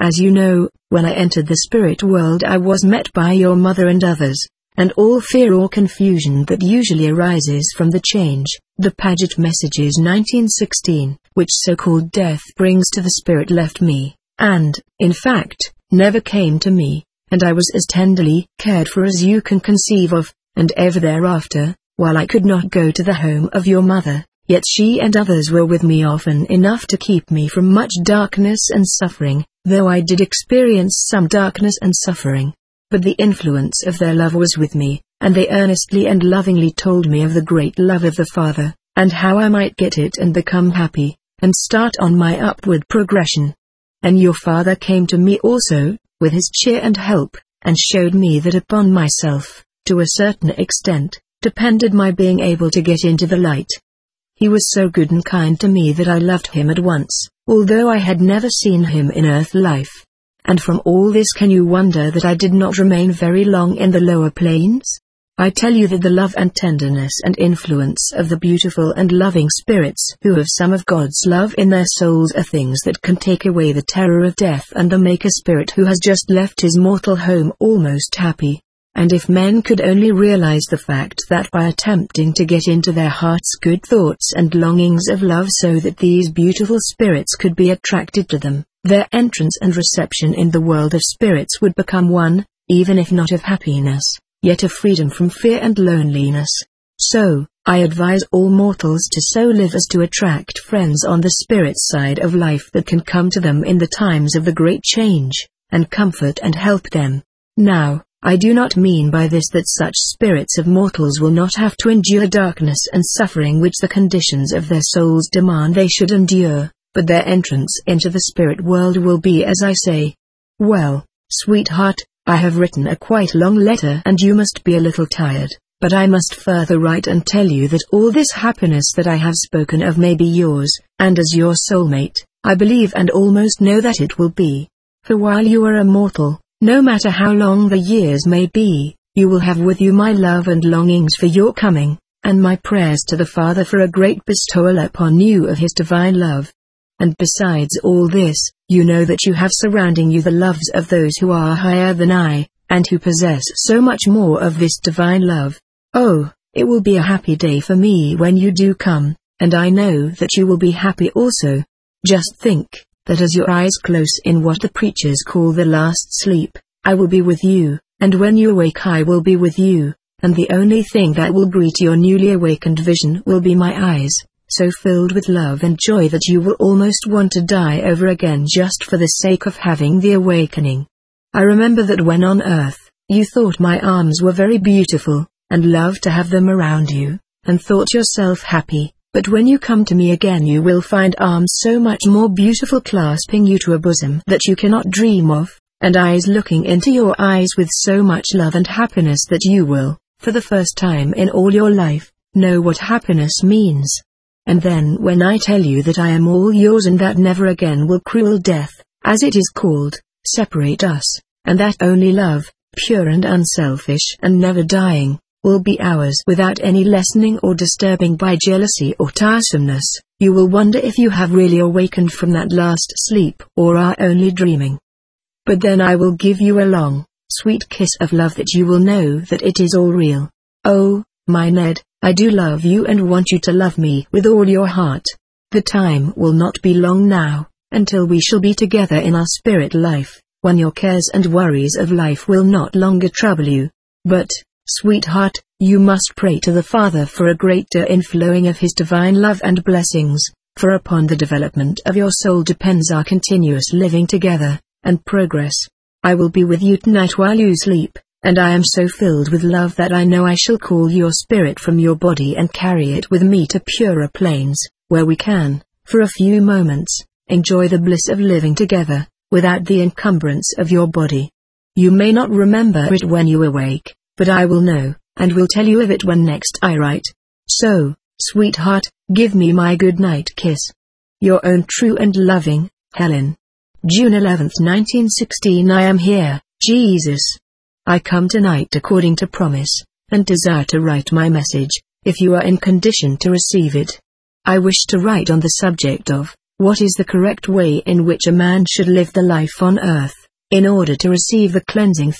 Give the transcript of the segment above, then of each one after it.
As you know, when I entered the spirit world I was met by your mother and others, and all fear or confusion that usually arises from the change, the Paget Messages 1916, which so-called death brings to the spirit left me, and, in fact, never came to me, and I was as tenderly cared for as you can conceive of, and ever thereafter, while I could not go to the home of your mother, yet she and others were with me often enough to keep me from much darkness and suffering, though I did experience some darkness and suffering. But the influence of their love was with me, and they earnestly and lovingly told me of the great love of the Father, and how I might get it and become happy, and start on my upward progression. And your Father came to me also, with his cheer and help, and showed me that upon myself, to a certain extent, depended my being able to get into the light. He was so good and kind to me that I loved him at once, although I had never seen him in earth life. And from all this can you wonder that I did not remain very long in the lower planes? I tell you that the love and tenderness and influence of the beautiful and loving spirits who have some of God's love in their souls are things that can take away the terror of death and make a spirit who has just left his mortal home almost happy. And if men could only realize the fact that by attempting to get into their hearts good thoughts and longings of love so that these beautiful spirits could be attracted to them, their entrance and reception in the world of spirits would become one, even if not of happiness, yet of freedom from fear and loneliness. So, I advise all mortals to so live as to attract friends on the spirit side of life that can come to them in the times of the great change, and comfort and help them. Now, I do not mean by this that such spirits of mortals will not have to endure darkness and suffering which the conditions of their souls demand they should endure, but their entrance into the spirit world will be as I say. Well, sweetheart, I have written a quite long letter and you must be a little tired, but I must further write and tell you that all this happiness that I have spoken of may be yours, and as your soulmate, I believe and almost know that it will be. For while you are a mortal, no matter how long the years may be, you will have with you my love and longings for your coming, and my prayers to the Father for a great bestowal upon you of his divine love. And besides all this, you know that you have surrounding you the loves of those who are higher than I, and who possess so much more of this divine love. Oh, it will be a happy day for me when you do come, and I know that you will be happy also. Just think that as your eyes close in what the preachers call the last sleep, I will be with you, and when you awake I will be with you, and the only thing that will greet your newly awakened vision will be my eyes, so filled with love and joy that you will almost want to die over again just for the sake of having the awakening. I remember that when on earth, you thought my arms were very beautiful, and loved to have them around you, and thought yourself happy. But when you come to me again you will find arms so much more beautiful clasping you to a bosom that you cannot dream of, and eyes looking into your eyes with so much love and happiness that you will, for the first time in all your life, know what happiness means. And then when I tell you that I am all yours and that never again will cruel death, as it is called, separate us, and that only love, pure and unselfish and never dying, will be ours without any lessening or disturbing by jealousy or tiresomeness, you will wonder if you have really awakened from that last sleep or are only dreaming. But then I will give you a long, sweet kiss of love that you will know that it is all real. Oh, my Ned, I do love you and want you to love me with all your heart. The time will not be long now, until we shall be together in our spirit life, when your cares and worries of life will not longer trouble you. But, sweetheart, you must pray to the Father for a greater inflowing of his divine love and blessings, for upon the development of your soul depends our continuous living together, and progress. I will be with you tonight while you sleep, and I am so filled with love that I know I shall call your spirit from your body and carry it with me to purer planes, where we can, for a few moments, enjoy the bliss of living together, without the encumbrance of your body. You may not remember it when you awake, but I will know, and will tell you of it when next I write. So, sweetheart, give me my good night kiss. Your own true and loving, Helen. June 11, 1916. I am here, Jesus. I come tonight according to promise, and desire to write my message, if you are in condition to receive it. I wish to write on the subject of What is the correct way in which a man should live the life on earth, in order to receive the cleansing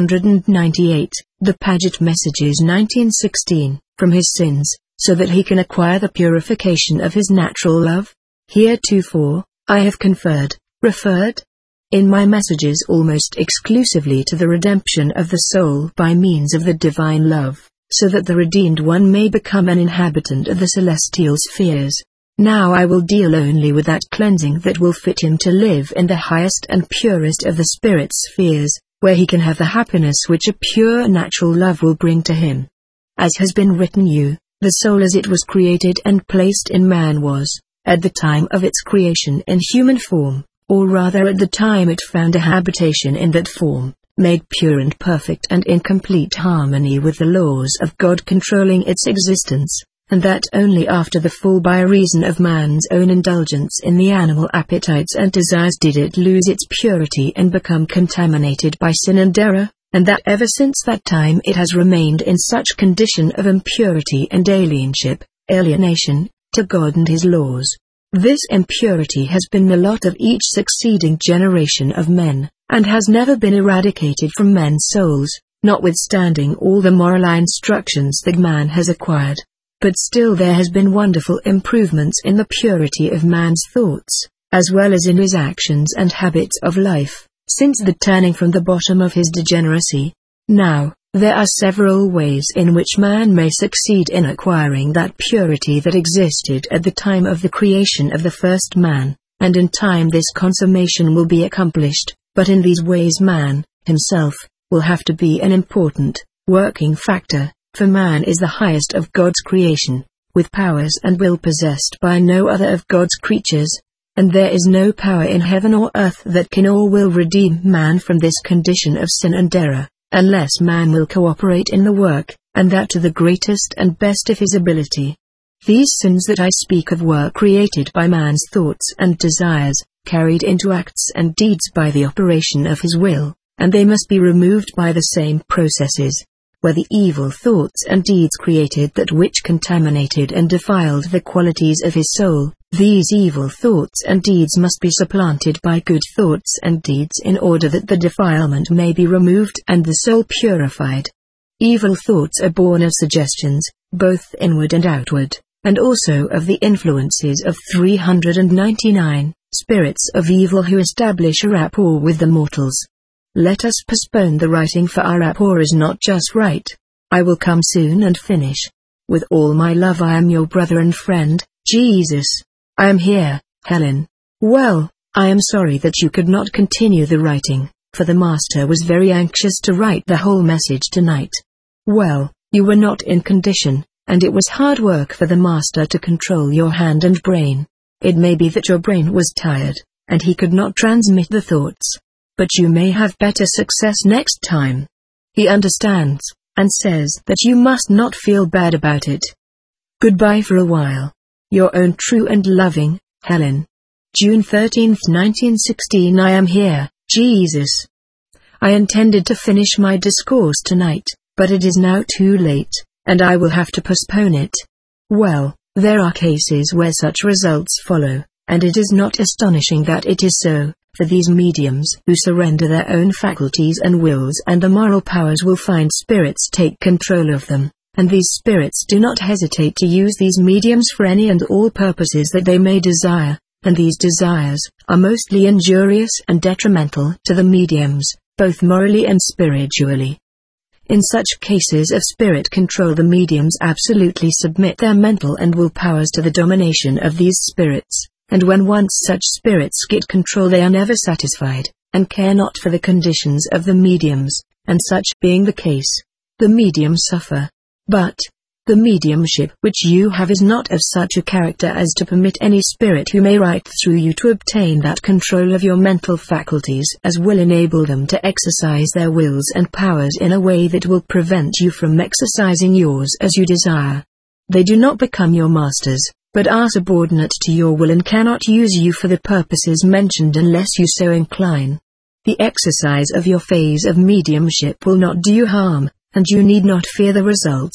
398, the Paget Messages 1916, from his sins, so that he can acquire the purification of his natural love? Heretofore, I have referred in my messages almost exclusively to the redemption of the soul by means of the divine love, so that the redeemed one may become an inhabitant of the celestial spheres. Now I will deal only with that cleansing that will fit him to live in the highest and purest of the spirit spheres, where he can have the happiness which a pure natural love will bring to him. As has been written, the soul as it was created and placed in man was, at the time of its creation in human form, or rather at the time it found a habitation in that form, made pure and perfect and in complete harmony with the laws of God controlling its existence, and that only after the fall by reason of man's own indulgence in the animal appetites and desires did it lose its purity and become contaminated by sin and error, and that ever since that time it has remained in such condition of impurity and alienation, to God and his laws. This impurity has been the lot of each succeeding generation of men, and has never been eradicated from men's souls, notwithstanding all the moral instructions that man has acquired. But still there has been wonderful improvements in the purity of man's thoughts, as well as in his actions and habits of life, since the turning from the bottom of his degeneracy. Now, there are several ways in which man may succeed in acquiring that purity that existed at the time of the creation of the first man, and in time this consummation will be accomplished, but in these ways man, himself, will have to be an important, working factor, for man is the highest of God's creation, with powers and will possessed by no other of God's creatures, and there is no power in heaven or earth that can or will redeem man from this condition of sin and error, unless man will cooperate in the work, and that to the greatest and best of his ability. These sins that I speak of were created by man's thoughts and desires, carried into acts and deeds by the operation of his will, and they must be removed by the same processes. Where the evil thoughts and deeds created that which contaminated and defiled the qualities of his soul, these evil thoughts and deeds must be supplanted by good thoughts and deeds in order that the defilement may be removed and the soul purified. Evil thoughts are born of suggestions, both inward and outward, and also of the influences of 399 spirits of evil who establish a rapport with the mortals. Let us postpone the writing, for our rapport is not just right. I will come soon and finish. With all my love, I am your brother and friend, Jesus. I am here, Helen. Well, I am sorry that you could not continue the writing, for the master was very anxious to write the whole message tonight. Well, you were not in condition, and it was hard work for the master to control your hand and brain. It may be that your brain was tired, and he could not transmit the thoughts. But you may have better success next time. He understands, and says that you must not feel bad about it. Goodbye for a while. Your own true and loving, Helen. June 13, 1916. I am here, Jesus. I intended to finish my discourse tonight, but it is now too late, and I will have to postpone it. Well, there are cases where such results follow, and it is not astonishing that it is so. For these mediums who surrender their own faculties and wills and the moral powers will find spirits take control of them, and these spirits do not hesitate to use these mediums for any and all purposes that they may desire, and these desires are mostly injurious and detrimental to the mediums, both morally and spiritually. In such cases of spirit control, the mediums absolutely submit their mental and will powers to the domination of these spirits. And when once such spirits get control, they are never satisfied, and care not for the conditions of the mediums, and such being the case, the mediums suffer. But the mediumship which you have is not of such a character as to permit any spirit who may write through you to obtain that control of your mental faculties as will enable them to exercise their wills and powers in a way that will prevent you from exercising yours as you desire. They do not become your masters, but are subordinate to your will and cannot use you for the purposes mentioned unless you so incline. The exercise of your phase of mediumship will not do you harm, and you need not fear the results.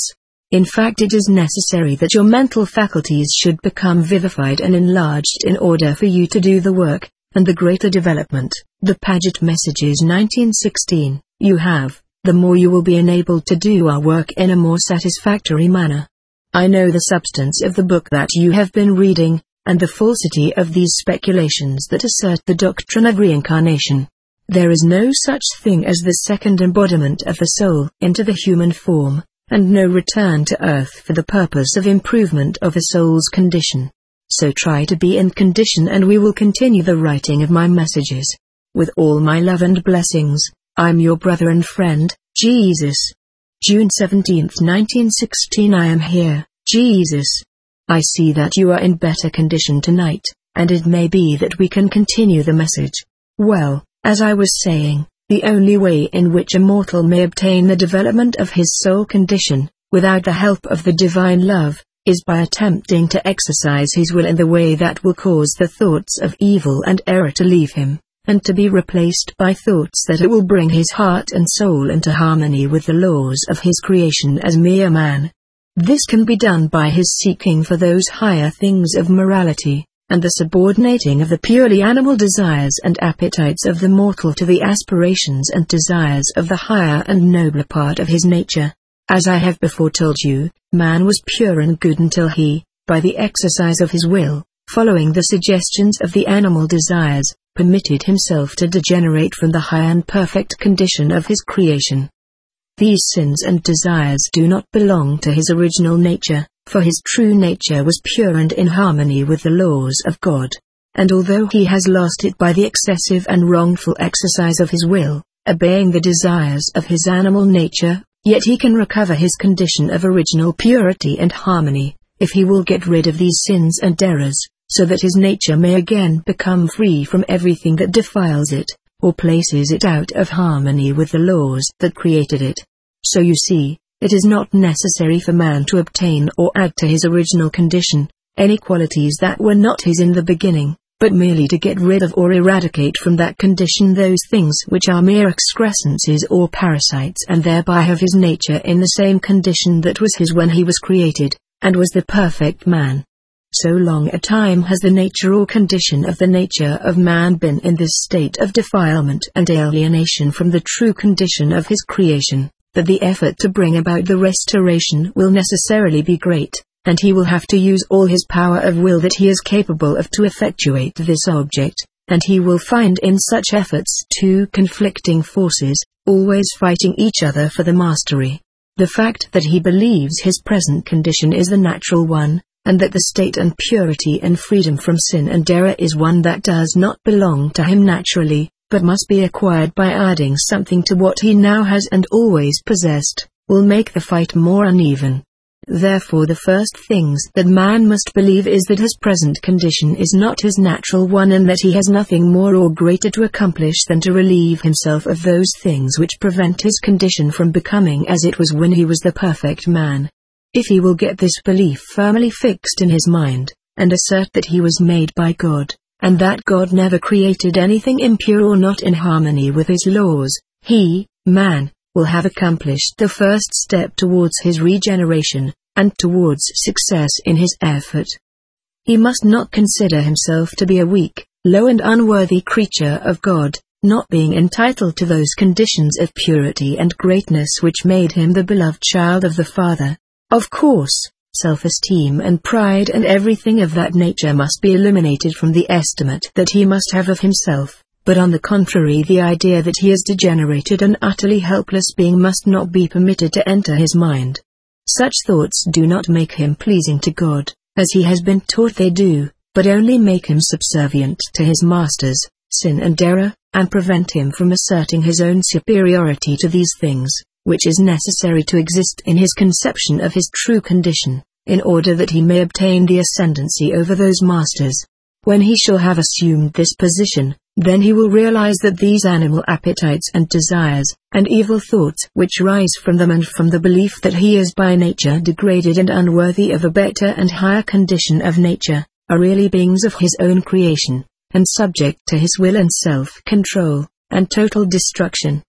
In fact, it is necessary that your mental faculties should become vivified and enlarged in order for you to do the work, and the greater development, the Paget Messages 1916, you have, the more you will be enabled to do our work in a more satisfactory manner. I know the substance of the book that you have been reading, and the falsity of these speculations that assert the doctrine of reincarnation. There is no such thing as the second embodiment of the soul into the human form, and no return to earth for the purpose of improvement of a soul's condition. So try to be in condition, and we will continue the writing of my messages. With all my love and blessings, I'm your brother and friend, Jesus. June 17, 1916. I am here, Jesus. I see that you are in better condition tonight, and it may be that we can continue the message. Well, as I was saying, the only way in which a mortal may obtain the development of his soul condition, without the help of the divine love, is by attempting to exercise his will in the way that will cause the thoughts of evil and error to leave him, and to be replaced by thoughts that it will bring his heart and soul into harmony with the laws of his creation as mere man. This can be done by his seeking for those higher things of morality, and the subordinating of the purely animal desires and appetites of the mortal to the aspirations and desires of the higher and nobler part of his nature. As I have before told you, man was pure and good until he, by the exercise of his will, following the suggestions of the animal desires, permitted himself to degenerate from the high and perfect condition of his creation. These sins and desires do not belong to his original nature, for his true nature was pure and in harmony with the laws of God. And although he has lost it by the excessive and wrongful exercise of his will, obeying the desires of his animal nature, yet he can recover his condition of original purity and harmony, if he will get rid of these sins and errors, so that his nature may again become free from everything that defiles it, or places it out of harmony with the laws that created it. So you see, it is not necessary for man to obtain or add to his original condition any qualities that were not his in the beginning, but merely to get rid of or eradicate from that condition those things which are mere excrescences or parasites, and thereby have his nature in the same condition that was his when he was created, and was the perfect man. So long a time has the nature or condition of the nature of man been in this state of defilement and alienation from the true condition of his creation, that the effort to bring about the restoration will necessarily be great, and he will have to use all his power of will that he is capable of to effectuate this object, and he will find in such efforts two conflicting forces, always fighting each other for the mastery. The fact that he believes his present condition is the natural one, and that the state and purity and freedom from sin and error is one that does not belong to him naturally, but must be acquired by adding something to what he now has and always possessed, will make the fight more uneven. Therefore the first things that man must believe is that his present condition is not his natural one, and that he has nothing more or greater to accomplish than to relieve himself of those things which prevent his condition from becoming as it was when he was the perfect man. If he will get this belief firmly fixed in his mind, and assert that he was made by God, and that God never created anything impure or not in harmony with his laws, he, man, will have accomplished the first step towards his regeneration, and towards success in his effort. He must not consider himself to be a weak, low and unworthy creature of God, not being entitled to those conditions of purity and greatness which made him the beloved child of the Father. Of course, self-esteem and pride and everything of that nature must be eliminated from the estimate that he must have of himself, but on the contrary, the idea that he is degenerated and utterly helpless being must not be permitted to enter his mind. Such thoughts do not make him pleasing to God, as he has been taught they do, but only make him subservient to his masters, sin and error, and prevent him from asserting his own superiority to these things, which is necessary to exist in his conception of his true condition, in order that he may obtain the ascendancy over those masters. When he shall have assumed this position, then he will realize that these animal appetites and desires, and evil thoughts which rise from them and from the belief that he is by nature degraded and unworthy of a better and higher condition of nature, are really beings of his own creation, and subject to his will and self-control, and total destruction.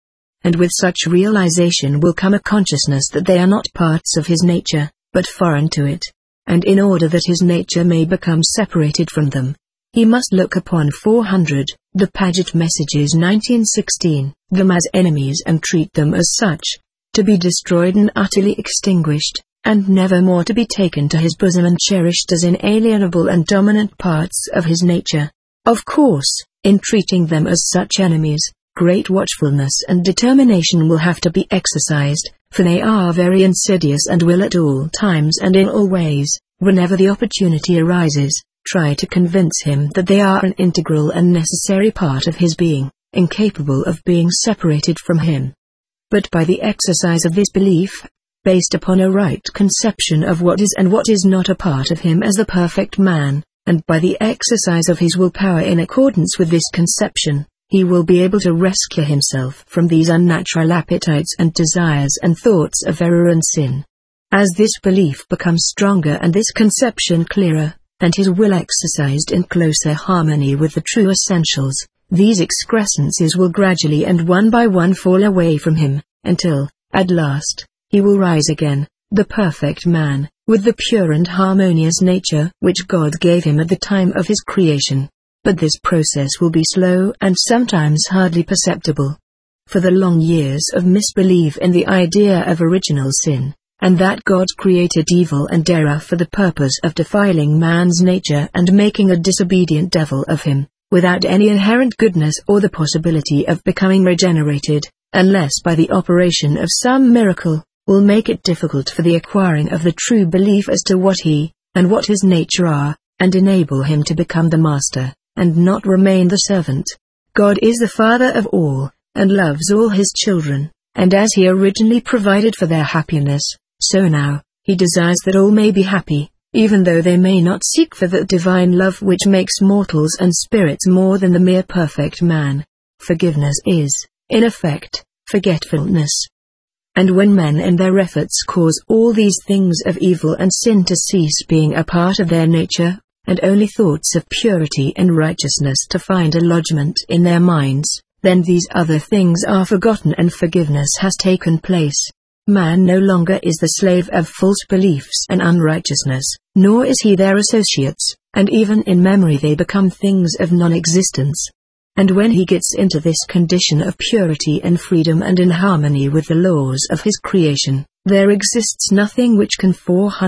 and with such realization will come a consciousness that they are not parts of his nature, but foreign to it. And in order that his nature may become separated from them, he must look upon 400, the Paget Messages 1916, them as enemies and treat them as such, to be destroyed and utterly extinguished, and never more to be taken to his bosom and cherished as inalienable and dominant parts of his nature. Of course, in treating them as such enemies, great watchfulness and determination will have to be exercised, for they are very insidious and will at all times and in all ways, whenever the opportunity arises, try to convince him that they are an integral and necessary part of his being, incapable of being separated from him. But by the exercise of this belief, based upon a right conception of what is and what is not a part of him as the perfect man, and by the exercise of his willpower in accordance with this conception, he will be able to rescue himself from these unnatural appetites and desires and thoughts of error and sin. As this belief becomes stronger and this conception clearer, and his will exercised in closer harmony with the true essentials, these excrescences will gradually and one by one fall away from him, until, at last, he will rise again, the perfect man, with the pure and harmonious nature which God gave him at the time of his creation. But this process will be slow and sometimes hardly perceptible. For the long years of misbelief in the idea of original sin, and that God created evil and error for the purpose of defiling man's nature and making a disobedient devil of him, without any inherent goodness or the possibility of becoming regenerated, unless by the operation of some miracle, will make it difficult for the acquiring of the true belief as to what he, and what his nature are, and enable him to become the master, and not remain the servant. God is the Father of all, and loves all his children, and as he originally provided for their happiness, so now, he desires that all may be happy, even though they may not seek for that divine love which makes mortals and spirits more than the mere perfect man. Forgiveness is, in effect, forgetfulness. And when men in their efforts cause all these things of evil and sin to cease being a part of their nature, and only thoughts of purity and righteousness to find a lodgment in their minds, then these other things are forgotten and forgiveness has taken place. Man no longer is the slave of false beliefs and unrighteousness, nor is he their associates, and even in memory they become things of non-existence. And when he gets into this condition of purity and freedom and in harmony with the laws of his creation, there exists nothing which can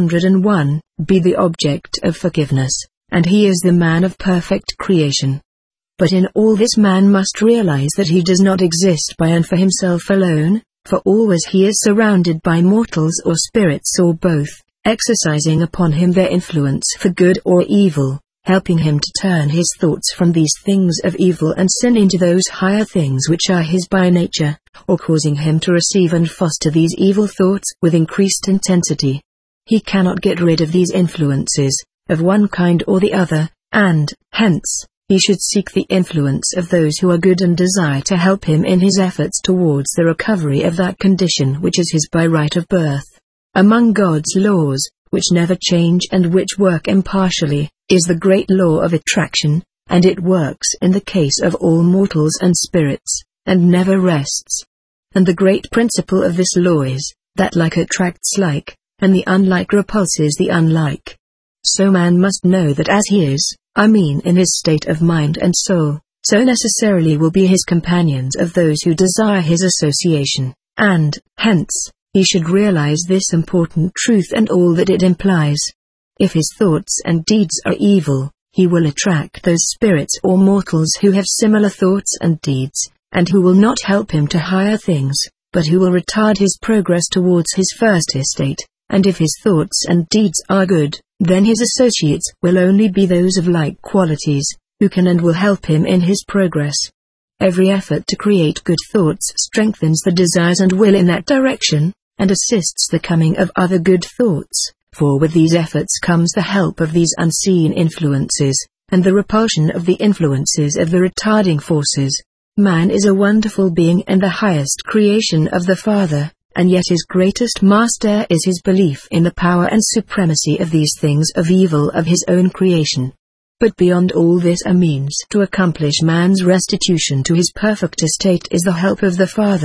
401 be the object of forgiveness, and he is the man of perfect creation. But in all this man must realize that he does not exist by and for himself alone, for always he is surrounded by mortals or spirits or both, exercising upon him their influence for good or evil, helping him to turn his thoughts from these things of evil and sin into those higher things which are his by nature, or causing him to receive and foster these evil thoughts with increased intensity. He cannot get rid of these influences, of one kind or the other, and, hence, he should seek the influence of those who are good and desire to help him in his efforts towards the recovery of that condition which is his by right of birth. Among God's laws, which never change and which work impartially, is the great law of attraction, and it works in the case of all mortals and spirits, and never rests. And the great principle of this law is, that like attracts like, and the unlike repulses the unlike. So man must know that as he is, in his state of mind and soul, so necessarily will be his companions of those who desire his association, and, hence, he should realize this important truth and all that it implies. If his thoughts and deeds are evil, he will attract those spirits or mortals who have similar thoughts and deeds, and who will not help him to higher things, but who will retard his progress towards his first estate. And if his thoughts and deeds are good, then his associates will only be those of like qualities, who can and will help him in his progress. Every effort to create good thoughts strengthens the desires and will in that direction, and assists the coming of other good thoughts, for with these efforts comes the help of these unseen influences, and the repulsion of the influences of the retarding forces. Man is a wonderful being and the highest creation of the Father, and yet his greatest master is his belief in the power and supremacy of these things of evil of his own creation. But beyond all this, a means to accomplish man's restitution to his perfect estate is the help of the Father,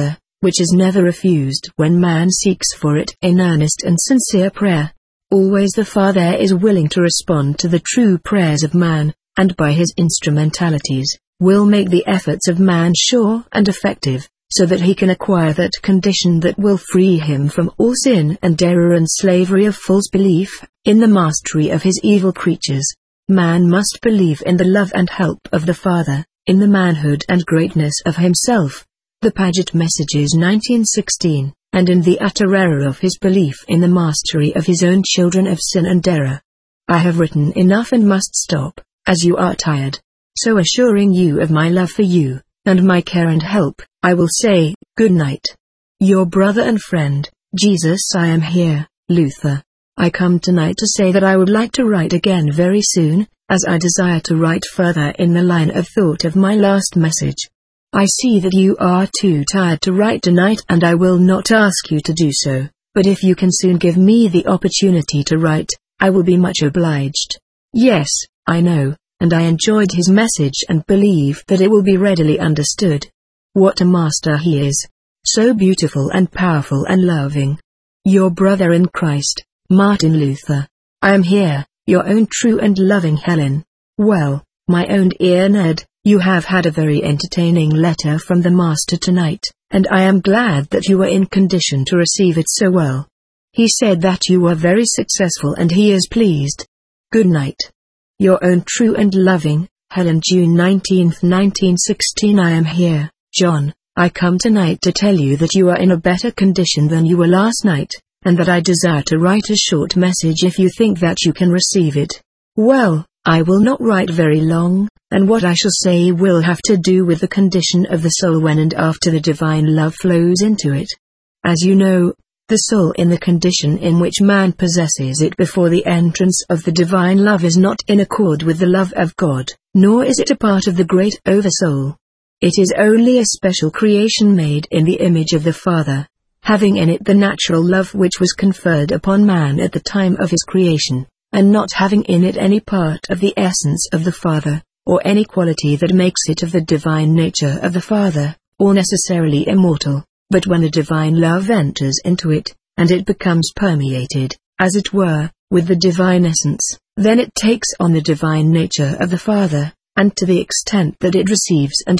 which is never refused when man seeks for it in earnest and sincere prayer. Always the Father is willing to respond to the true prayers of man, and by his instrumentalities, will make the efforts of man sure and effective, so that he can acquire that condition that will free him from all sin and error and slavery of false belief, in the mastery of his evil creatures. Man must believe in the love and help of the Father, in the manhood and greatness of himself. The Paget Messages 1916, and in the utter error of his belief in the mastery of his own children of sin and error. I have written enough and must stop, as you are tired. So assuring you of my love for you, and my care and help, I will say, good night. Your brother and friend, Jesus. I am here, Luther. I come tonight to say that I would like to write again very soon, as I desire to write further in the line of thought of my last message. I see that you are too tired to write tonight, and I will not ask you to do so, but if you can soon give me the opportunity to write, I will be much obliged. Yes, I know, and I enjoyed his message and believe that it will be readily understood. What a master he is! So beautiful and powerful and loving. Your brother in Christ, Martin Luther. I am here, your own true and loving Helen. Well, my own dear Ned, you have had a very entertaining letter from the Master tonight, and I am glad that you were in condition to receive it so well. He said that you were very successful and he is pleased. Good night. Your own true and loving, Helen. June 19, 1916. I am here, John. I come tonight to tell you that you are in a better condition than you were last night, and that I desire to write a short message if you think that you can receive it. Well, I will not write very long, and what I shall say will have to do with the condition of the soul when and after the divine love flows into it. As you know, the soul in the condition in which man possesses it before the entrance of the divine love is not in accord with the love of God, nor is it a part of the great Oversoul. It is only a special creation made in the image of the Father, having in it the natural love which was conferred upon man at the time of his creation, and not having in it any part of the essence of the Father, or any quality that makes it of the divine nature of the Father, or necessarily immortal. But when the divine love enters into it, and it becomes permeated, as it were, with the divine essence, then it takes on the divine nature of the Father, and to the extent that it receives and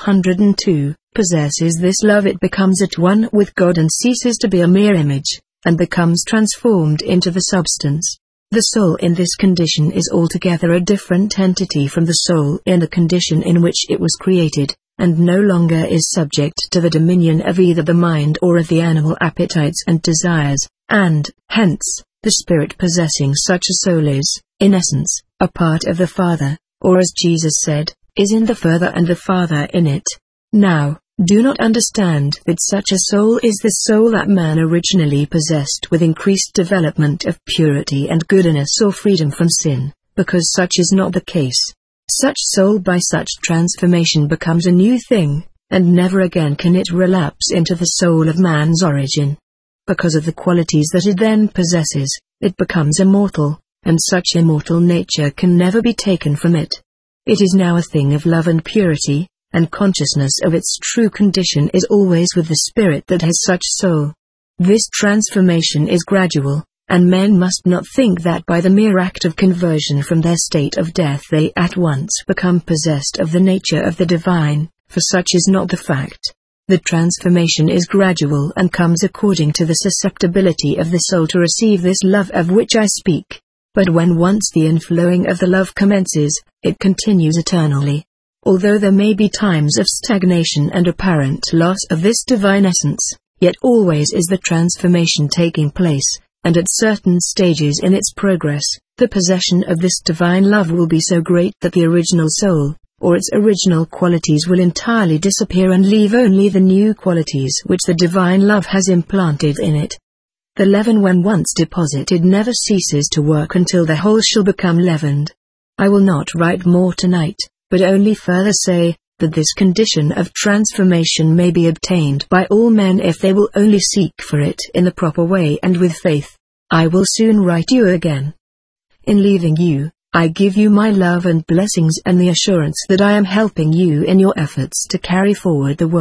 402, possesses this love, it becomes at one with God and ceases to be a mere image, and becomes transformed into the substance. The soul in this condition is altogether a different entity from the soul in the condition in which it was created, and no longer is subject to the dominion of either the mind or of the animal appetites and desires, and, hence, the spirit possessing such a soul is, in essence, a part of the Father, or as Jesus said, is in the Father and the Father in it. Now, do not understand that such a soul is the soul that man originally possessed with increased development of purity and goodness or freedom from sin, because such is not the case. Such soul by such transformation becomes a new thing, and never again can it relapse into the soul of man's origin. Because of the qualities that it then possesses, it becomes immortal, and such immortal nature can never be taken from it. It is now a thing of love and purity, and consciousness of its true condition is always with the spirit that has such soul. This transformation is gradual, and men must not think that by the mere act of conversion from their state of death they at once become possessed of the nature of the divine, for such is not the fact. The transformation is gradual and comes according to the susceptibility of the soul to receive this love of which I speak. But when once the inflowing of the love commences, it continues eternally. Although there may be times of stagnation and apparent loss of this divine essence, yet always is the transformation taking place, and at certain stages in its progress, the possession of this divine love will be so great that the original soul, or its original qualities, will entirely disappear and leave only the new qualities which the divine love has implanted in it. The leaven when once deposited never ceases to work until the whole shall become leavened. I will not write more tonight, but only further say, that this condition of transformation may be obtained by all men if they will only seek for it in the proper way and with faith. I will soon write you again. In leaving you, I give you my love and blessings and the assurance that I am helping you in your efforts to carry forward the work,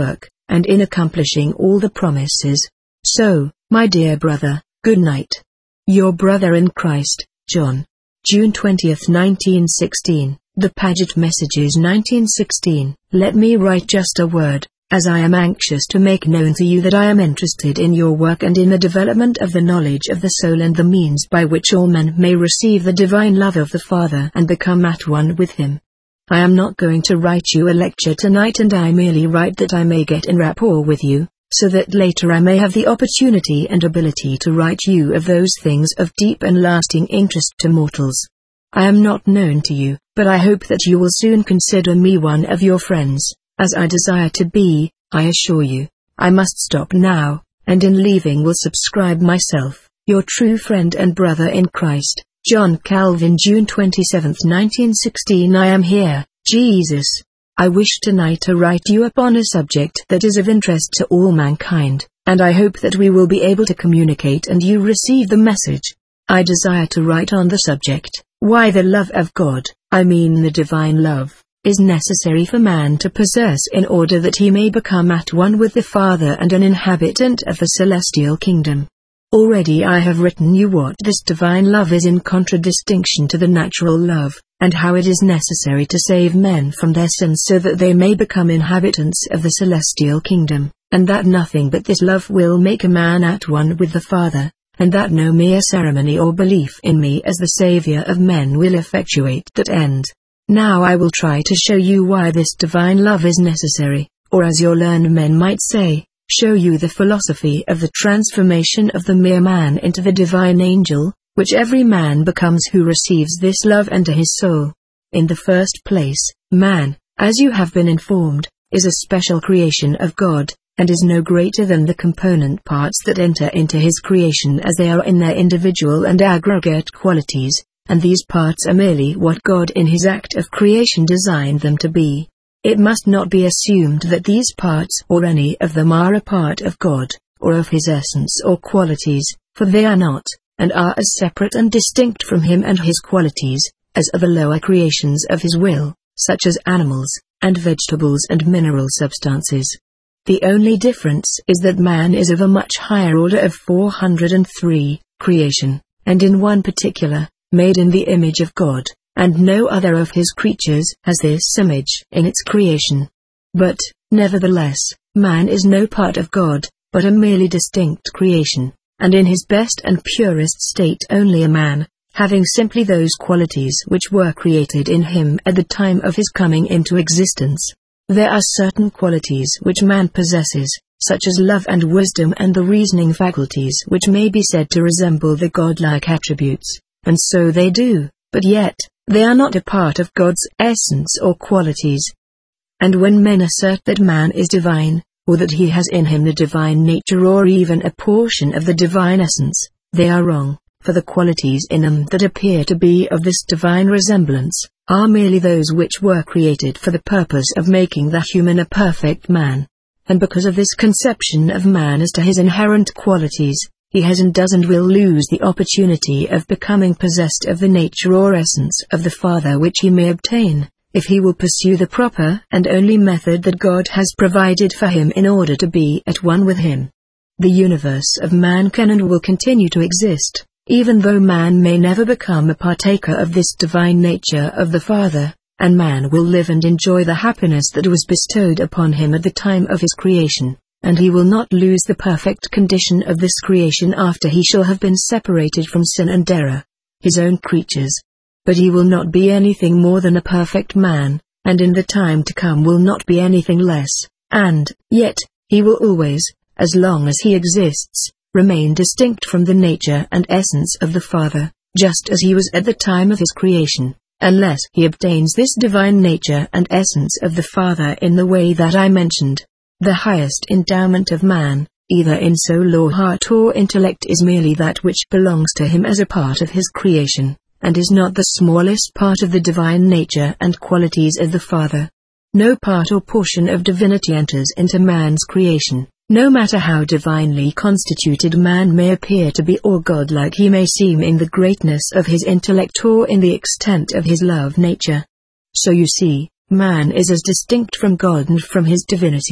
and in accomplishing all the promises. So, my dear brother, good night. Your brother in Christ, John. June 20, 1916. The Paget Messages 1916. Let me write just a word, as I am anxious to make known to you that I am interested in your work and in the development of the knowledge of the soul and the means by which all men may receive the divine love of the Father and become at one with Him. I am not going to write you a lecture tonight, and I merely write that I may get in rapport with you, so that later I may have the opportunity and ability to write you of those things of deep and lasting interest to mortals. I am not known to you, but I hope that you will soon consider me one of your friends, as I desire to be. I assure you. I must stop now, and in leaving will subscribe myself, your true friend and brother in Christ, John Calvin. June 27, 1916. I am here, Jesus. I wish tonight to write you upon a subject that is of interest to all mankind, and I hope that we will be able to communicate and you receive the message. I desire to write on the subject, why the love of God, I mean the divine love, is necessary for man to possess in order that he may become at one with the Father and an inhabitant of the celestial kingdom. Already I have written you what this divine love is in contradistinction to the natural love, and how it is necessary to save men from their sins so that they may become inhabitants of the celestial kingdom, and that nothing but this love will make a man at one with the Father, and that no mere ceremony or belief in me as the Savior of men will effectuate that end. Now I will try to show you why this divine love is necessary, or as your learned men might say, show you the philosophy of the transformation of the mere man into the divine angel, which every man becomes who receives this love into his soul. In the first place, man, as you have been informed, is a special creation of God, and is no greater than the component parts that enter into his creation as they are in their individual and aggregate qualities, and these parts are merely what God in his act of creation designed them to be. It must not be assumed that these parts or any of them are a part of God, or of his essence or qualities, for they are not, and are as separate and distinct from him and his qualities, as are the lower creations of his will, such as animals, and vegetables and mineral substances. The only difference is that man is of a much higher order of 403, creation, and in one particular, made in the image of God, and no other of his creatures has this image in its creation. But, nevertheless, man is no part of God, but a merely distinct creation, and in his best and purest state only a man, having simply those qualities which were created in him at the time of his coming into existence. There are certain qualities which man possesses, such as love and wisdom and the reasoning faculties, which may be said to resemble the godlike attributes, and so they do, but yet, they are not a part of God's essence or qualities. And when men assert that man is divine, or that he has in him the divine nature or even a portion of the divine essence, they are wrong, for the qualities in them that appear to be of this divine resemblance, are merely those which were created for the purpose of making the human a perfect man. And because of this conception of man as to his inherent qualities, he has and does and will lose the opportunity of becoming possessed of the nature or essence of the Father, which he may obtain, if he will pursue the proper and only method that God has provided for him in order to be at one with him. The universe of man can and will continue to exist, even though man may never become a partaker of this divine nature of the Father, and man will live and enjoy the happiness that was bestowed upon him at the time of his creation, and he will not lose the perfect condition of this creation after he shall have been separated from sin and error, his own creatures. But he will not be anything more than a perfect man, and in the time to come will not be anything less, and, yet, he will always, as long as he exists, remain distinct from the nature and essence of the Father, just as he was at the time of his creation, unless he obtains this divine nature and essence of the Father in the way that I mentioned. The highest endowment of man, either in soul or heart or intellect, is merely that which belongs to him as a part of his creation, and is not the smallest part of the divine nature and qualities of the Father. No part or portion of divinity enters into man's creation, no matter how divinely constituted man may appear to be or godlike he may seem in the greatness of his intellect or in the extent of his love nature. So you see, man is as distinct from God and from his divinity,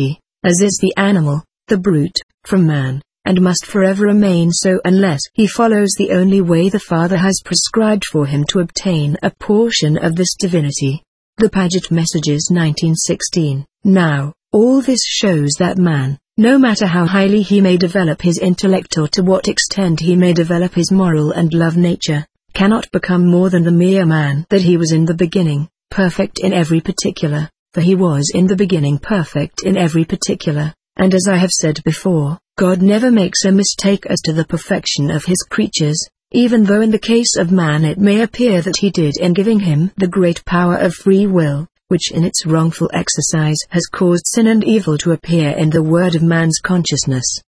as is the animal, the brute, from man, and must forever remain so unless he follows the only way the Father has prescribed for him to obtain a portion of this divinity. The Paget Messages 1916. Now, all this shows that man, no matter how highly he may develop his intellect or to what extent he may develop his moral and love nature, cannot become more than the mere man that he was in the beginning, perfect in every particular, for he was in the beginning perfect in every particular, and as I have said before, God never makes a mistake as to the perfection of his creatures, even though in the case of man it may appear that he did in giving him the great power of free will, which in its wrongful exercise has caused sin and evil to appear in the word of man's consciousness.